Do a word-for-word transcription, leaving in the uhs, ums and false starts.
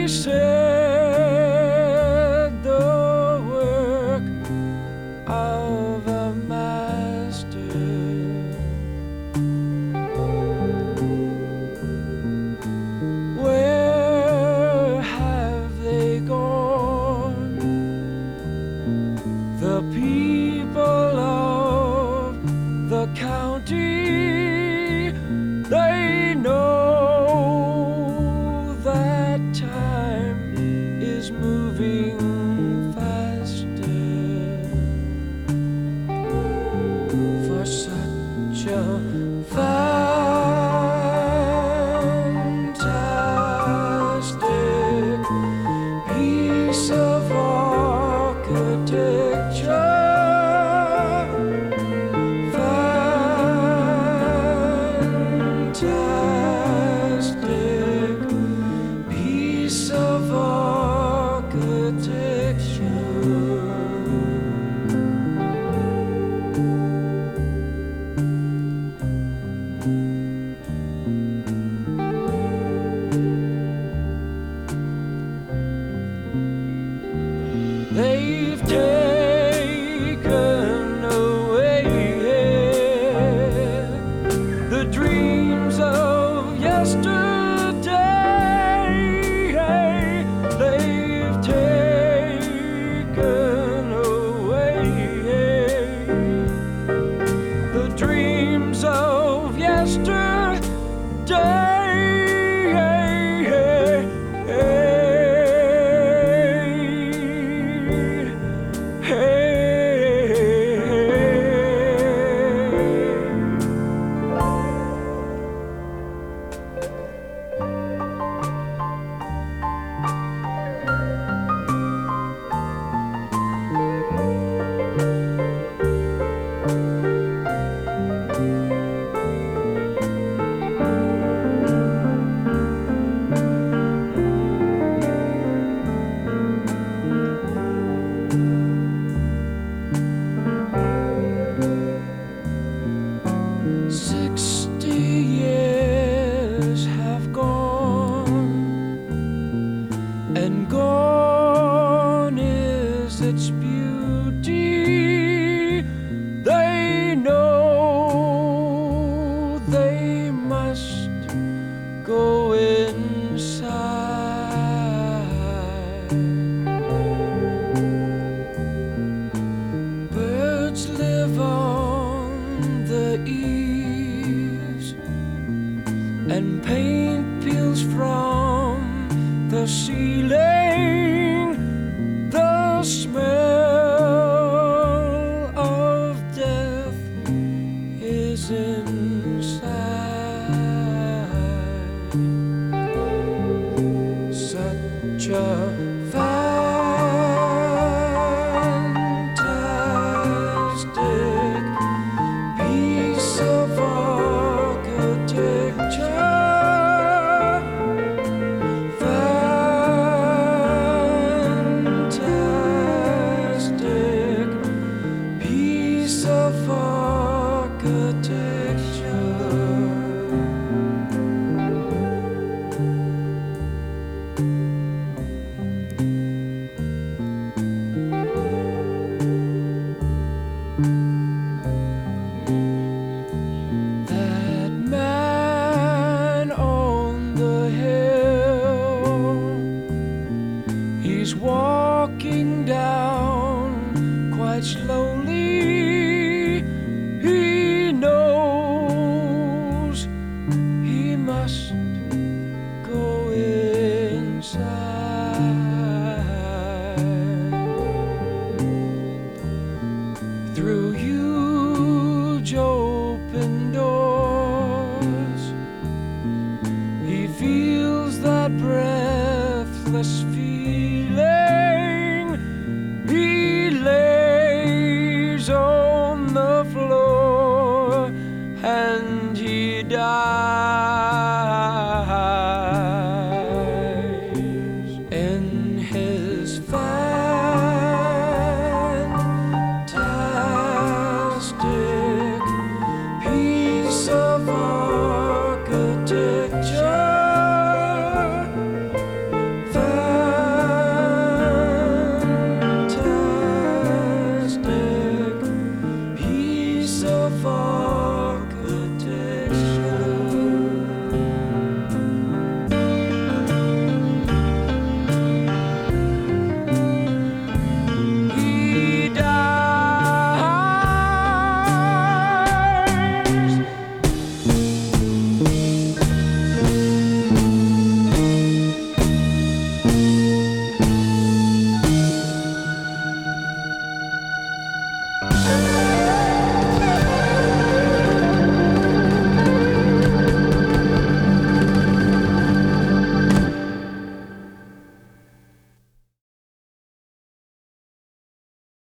He said the work of a master where have they gone, the people of the county? They know that time is moving faster for such a fantastic piece of architecture. Fantastic piece of architecture. They've taken away the dreams of yesterday. They've taken away the dreams of yesterday. Sixty years have gone, and gone is its beauty. They know they must go inside. Birds live on the eaves, and paint peels from the ceiling. The smell of death is inside. Such a fantastic piece of architecture. Fantastic piece of architecture. That man on the hill, he's walking down quite slowly. He knows he must go inside. Through huge open doors, he feels that breathless fear.